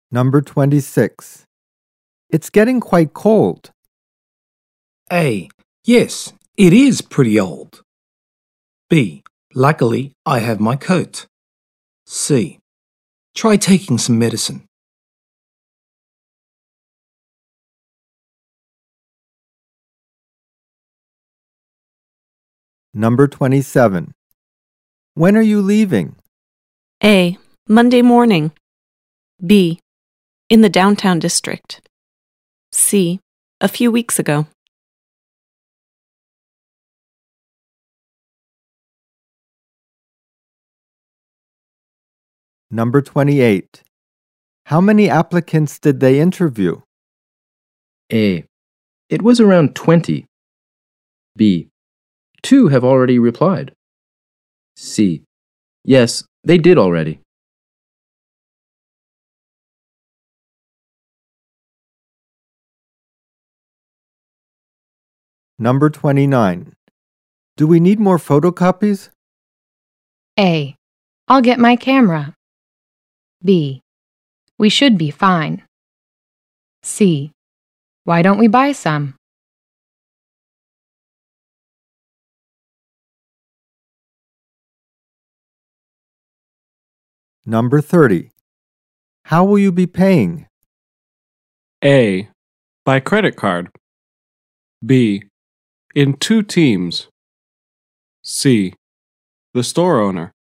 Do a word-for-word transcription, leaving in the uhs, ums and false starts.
Number twenty-six. It's getting quite cold. A. Yes, it is pretty old. B. Luckily, I have my coat. C. Try taking some medicine. Number twenty-seven. When are you leaving? A. Monday morning. B. In the downtown district. C. A few weeks ago. Number twenty-eight. How many applicants did they interview? A. It was around twenty. B. Two have already replied. C. Yes, they did already. Number twenty-nine. Do we need more photocopies? A. I'll get my camera. B. We should be fine. C. Why don't we buy some? Number thirty. How will you be paying? A. By credit card. B. In two teams. C. The store owner.